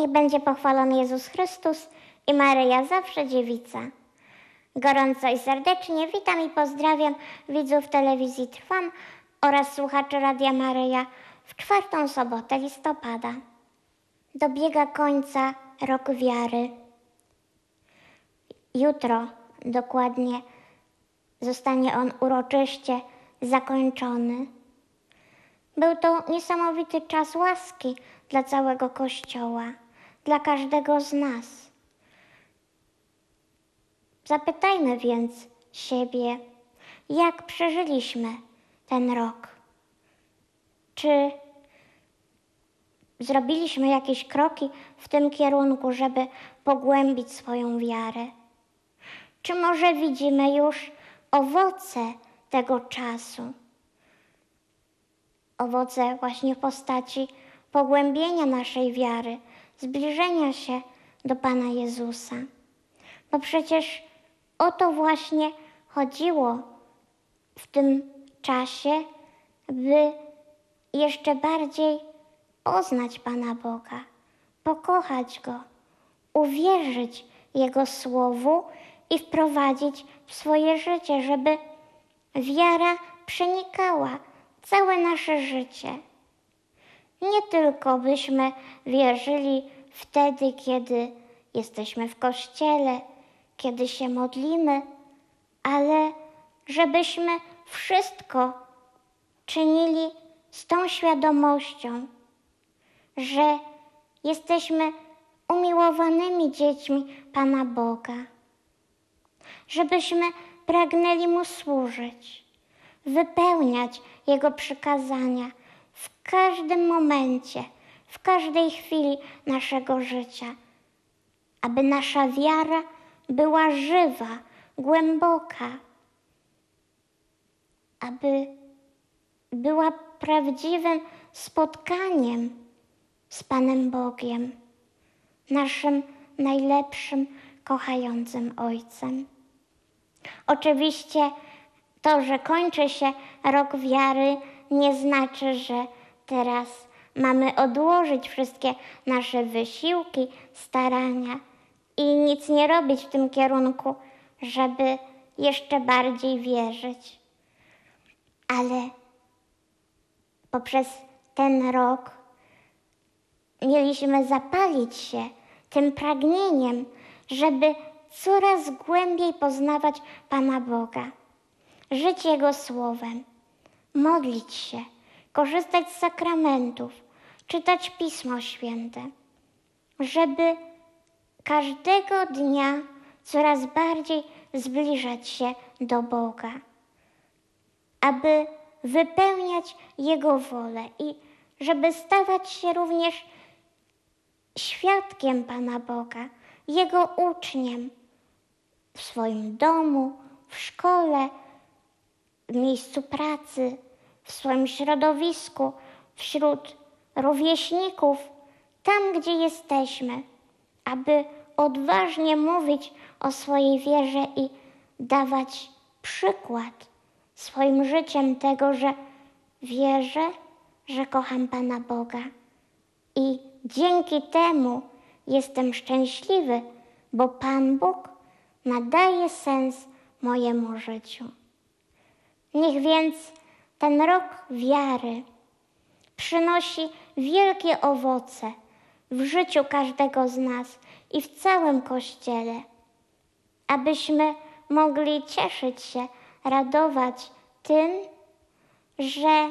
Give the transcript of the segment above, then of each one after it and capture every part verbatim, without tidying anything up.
Niech będzie pochwalony Jezus Chrystus i Maryja zawsze dziewica. Gorąco i serdecznie witam i pozdrawiam widzów telewizji Trwam oraz słuchaczy Radia Maryja w czwartą sobotę listopada. Dobiega końca rok wiary. Jutro dokładnie zostanie on uroczyście zakończony. Był to niesamowity czas łaski dla całego Kościoła, dla każdego z nas. Zapytajmy więc siebie, jak przeżyliśmy ten rok. Czy zrobiliśmy jakieś kroki w tym kierunku, żeby pogłębić swoją wiarę? Czy może widzimy już owoce tego czasu? Owoce właśnie w postaci pogłębienia naszej wiary, zbliżenia się do Pana Jezusa. Bo przecież o to właśnie chodziło w tym czasie, by jeszcze bardziej poznać Pana Boga, pokochać Go, uwierzyć Jego Słowu i wprowadzić w swoje życie, żeby wiara przenikała całe nasze życie. Nie tylko byśmy wierzyli wtedy, kiedy jesteśmy w kościele, kiedy się modlimy, ale żebyśmy wszystko czynili z tą świadomością, że jesteśmy umiłowanymi dziećmi Pana Boga. Żebyśmy pragnęli Mu służyć, wypełniać Jego przykazania w każdym momencie, w każdej chwili naszego życia, aby nasza wiara była żywa, głęboka, aby była prawdziwym spotkaniem z Panem Bogiem, naszym najlepszym, kochającym Ojcem. Oczywiście to, że kończy się rok wiary, nie znaczy, że teraz mamy odłożyć wszystkie nasze wysiłki, starania i nic nie robić w tym kierunku, żeby jeszcze bardziej wierzyć. Ale poprzez ten rok mieliśmy zapalić się tym pragnieniem, żeby coraz głębiej poznawać Pana Boga, żyć Jego Słowem, modlić się, korzystać z sakramentów, czytać Pismo Święte, żeby każdego dnia coraz bardziej zbliżać się do Boga, aby wypełniać Jego wolę i żeby stawać się również świadkiem Pana Boga, Jego uczniem w swoim domu, w szkole, w miejscu pracy, w swoim środowisku, wśród rówieśników, tam gdzie jesteśmy, aby odważnie mówić o swojej wierze i dawać przykład swoim życiem tego, że wierzę, że kocham Pana Boga i dzięki temu jestem szczęśliwy, bo Pan Bóg nadaje sens mojemu życiu. Niech więc ten rok wiary przynosi wielkie owoce w życiu każdego z nas i w całym Kościele, abyśmy mogli cieszyć się, radować tym, że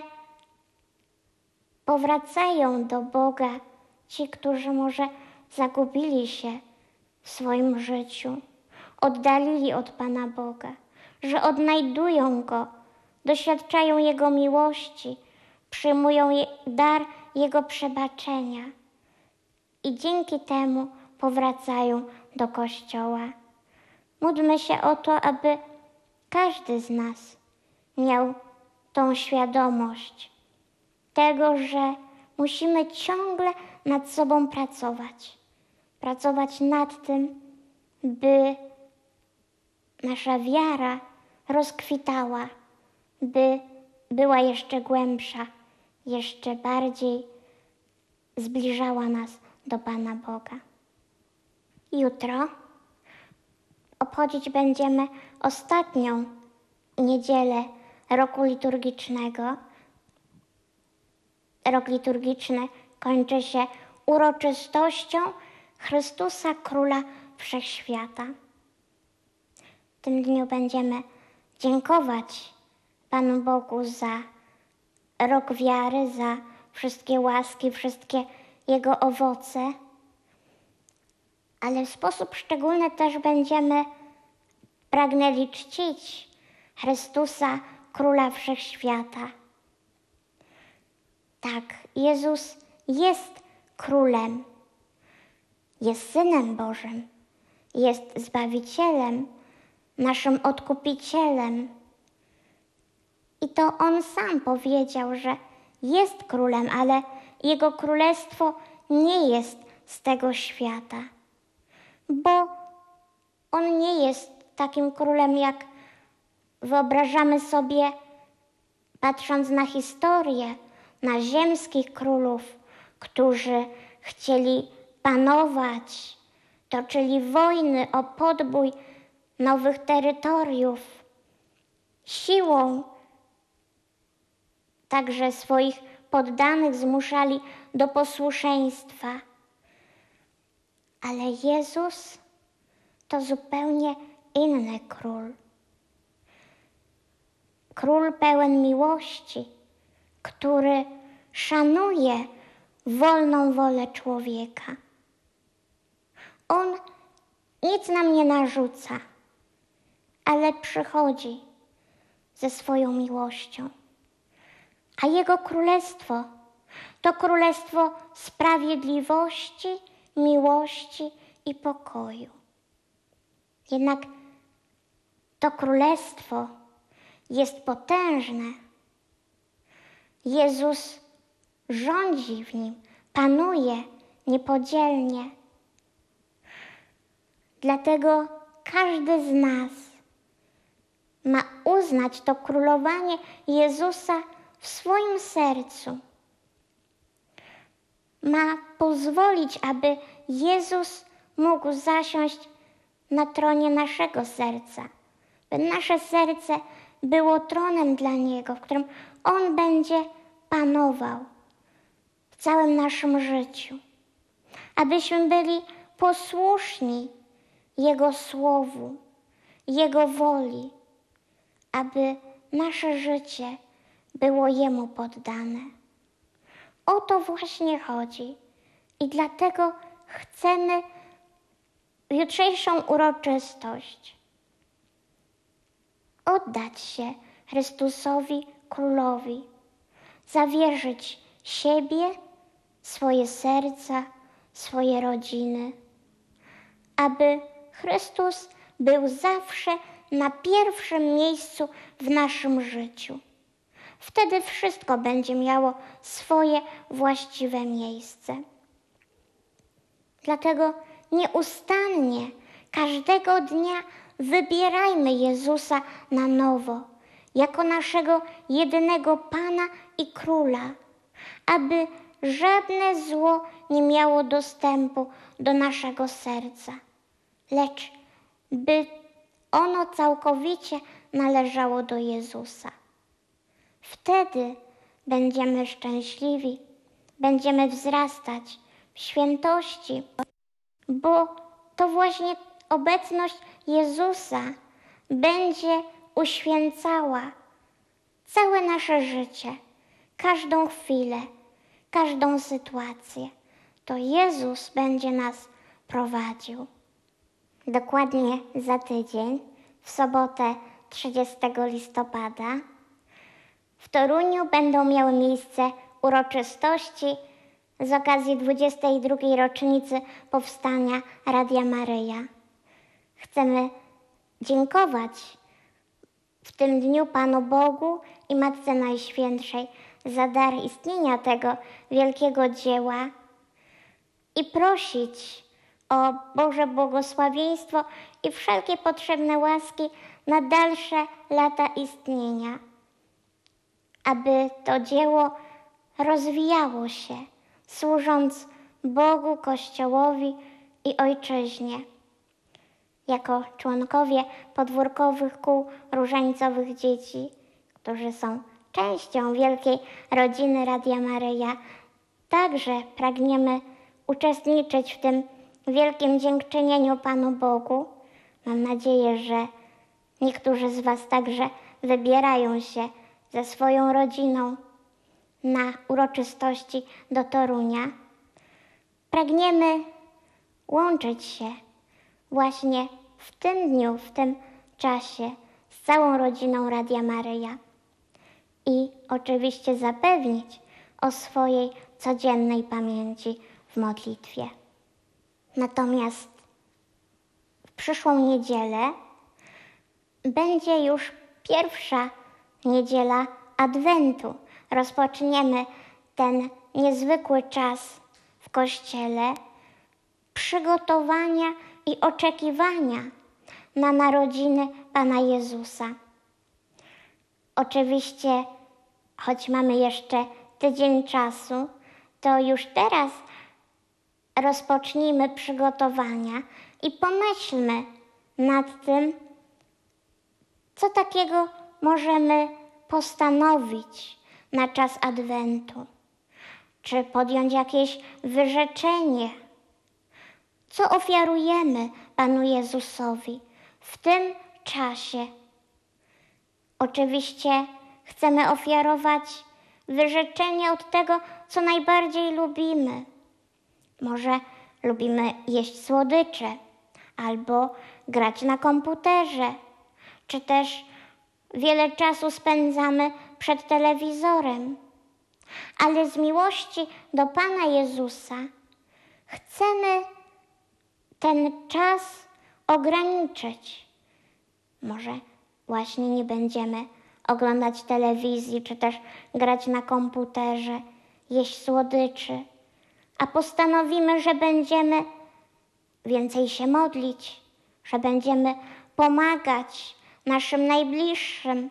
powracają do Boga ci, którzy może zagubili się w swoim życiu, oddalili od Pana Boga, że odnajdują Go, doświadczają Jego miłości, przyjmują je, dar Jego przebaczenia i dzięki temu powracają do Kościoła. Módlmy się o to, aby każdy z nas miał tą świadomość tego, że musimy ciągle nad sobą pracować. Pracować nad tym, by nasza wiara rozkwitała, by była jeszcze głębsza, jeszcze bardziej zbliżała nas do Pana Boga. Jutro obchodzić będziemy ostatnią niedzielę roku liturgicznego. Rok liturgiczny kończy się uroczystością Chrystusa Króla Wszechświata. W tym dniu będziemy dziękować Panu Bogu za rok wiary, za wszystkie łaski, wszystkie Jego owoce, ale w sposób szczególny też będziemy pragnęli czcić Chrystusa Króla Wszechświata. Tak, Jezus jest Królem, jest Synem Bożym, jest Zbawicielem, naszym Odkupicielem. I to On sam powiedział, że jest Królem, ale Jego Królestwo nie jest z tego świata, bo On nie jest takim królem, jak wyobrażamy sobie, patrząc na historię, na ziemskich królów, którzy chcieli panować, toczyli wojny o podbój nowych terytoriów, siłą także swoich poddanych zmuszali do posłuszeństwa. Ale Jezus to zupełnie inny król. Król pełen miłości, który szanuje wolną wolę człowieka. On nic nam nie narzuca, ale przychodzi ze swoją miłością. A Jego królestwo to królestwo sprawiedliwości, miłości i pokoju. Jednak to królestwo jest potężne. Jezus rządzi w nim, panuje niepodzielnie. Dlatego każdy z nas ma uznać to królowanie Jezusa w swoim sercu. Ma pozwolić, aby Jezus mógł zasiąść na tronie naszego serca, by nasze serce było tronem dla Niego, w którym On będzie panował w całym naszym życiu, abyśmy byli posłuszni Jego słowu, Jego woli, aby nasze życie było Jemu poddane. O to właśnie chodzi i dlatego chcemy w jutrzejszą uroczystość oddać się Chrystusowi Królowi, zawierzyć siebie, swoje serca, swoje rodziny, aby Chrystus był zawsze na pierwszym miejscu w naszym życiu. Wtedy wszystko będzie miało swoje właściwe miejsce. Dlatego nieustannie, każdego dnia wybierajmy Jezusa na nowo, jako naszego jedynego Pana i Króla, aby żadne zło nie miało dostępu do naszego serca, lecz by ono całkowicie należało do Jezusa. Wtedy będziemy szczęśliwi, będziemy wzrastać w świętości, bo to właśnie obecność Jezusa będzie uświęcała całe nasze życie, każdą chwilę, każdą sytuację. To Jezus będzie nas prowadził. Dokładnie za tydzień, w sobotę trzydziestego listopada, w Toruniu będą miały miejsce uroczystości z okazji dwudziestej drugiej rocznicy powstania Radia Maryja. Chcemy dziękować w tym dniu Panu Bogu i Matce Najświętszej za dar istnienia tego wielkiego dzieła i prosić o Boże błogosławieństwo i wszelkie potrzebne łaski na dalsze lata istnienia, aby to dzieło rozwijało się, służąc Bogu, Kościołowi i Ojczyźnie. Jako członkowie podwórkowych kół różańcowych dzieci, którzy są częścią wielkiej rodziny Radia Maryja, także pragniemy uczestniczyć w tym wielkim dziękczynieniu Panu Bogu. Mam nadzieję, że niektórzy z Was także wybierają się ze swoją rodziną na uroczystości do Torunia. Pragniemy łączyć się właśnie w tym dniu, w tym czasie z całą rodziną Radia Maryja i oczywiście zapewnić o swojej codziennej pamięci w modlitwie. Natomiast w przyszłą niedzielę będzie już pierwsza niedziela Adwentu. Rozpoczniemy ten niezwykły czas w Kościele przygotowania i oczekiwania na narodziny Pana Jezusa. Oczywiście, choć mamy jeszcze tydzień czasu, to już teraz rozpocznijmy przygotowania i pomyślmy nad tym, co takiego możemy postanowić na czas Adwentu. Czy podjąć jakieś wyrzeczenie? Co ofiarujemy Panu Jezusowi w tym czasie? Oczywiście chcemy ofiarować wyrzeczenie od tego, co najbardziej lubimy. Może lubimy jeść słodycze, albo grać na komputerze, czy też wiele czasu spędzamy przed telewizorem. Ale z miłości do Pana Jezusa chcemy ten czas ograniczyć. Może właśnie nie będziemy oglądać telewizji, czy też grać na komputerze, jeść słodyczy, a postanowimy, że będziemy więcej się modlić, że będziemy pomagać naszym najbliższym,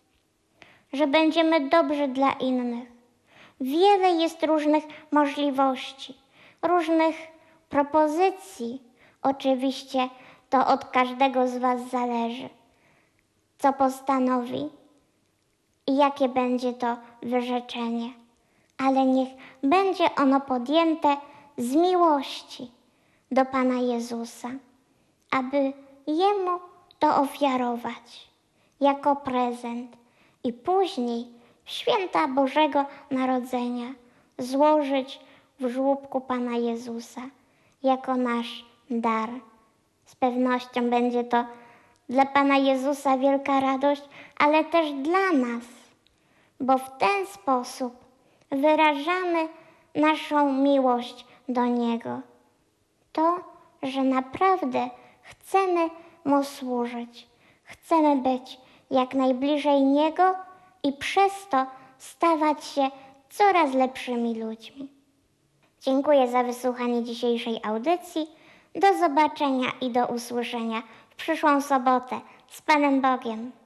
że będziemy dobrzy dla innych. Wiele jest różnych możliwości, różnych propozycji. Oczywiście to od każdego z Was zależy, co postanowi i jakie będzie to wyrzeczenie. Ale niech będzie ono podjęte z miłości do Pana Jezusa, aby Jemu to ofiarować jako prezent i później w święta Bożego Narodzenia złożyć w żłóbku Pana Jezusa jako nasz dar. Z pewnością będzie to dla Pana Jezusa wielka radość, ale też dla nas, bo w ten sposób wyrażamy naszą miłość do Niego. To, że naprawdę chcemy Mu służyć, chcemy być jak najbliżej Niego i przez to stawać się coraz lepszymi ludźmi. Dziękuję za wysłuchanie dzisiejszej audycji. Do zobaczenia i do usłyszenia w przyszłą sobotę. Z Panem Bogiem.